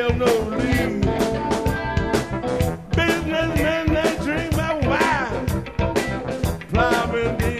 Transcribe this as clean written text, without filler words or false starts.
have no relief. Businessmen, they drink my wine. Plowmen,